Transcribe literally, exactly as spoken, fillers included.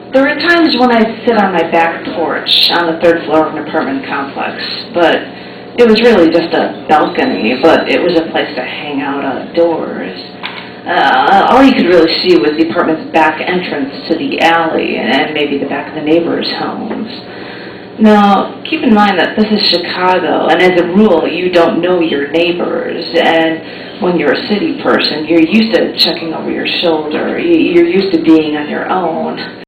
There were times when I'd sit on my back porch on the third floor of an apartment complex, but it was really just a balcony, but it was a place to hang out outdoors. Uh, all you could really see was the apartment's back entrance to the alley and maybe the back of the neighbors' homes. Now, keep in mind that this is Chicago, and as a rule, you don't know your neighbors, and when you're a city person, you're used to checking over your shoulder. You're used to being on your own.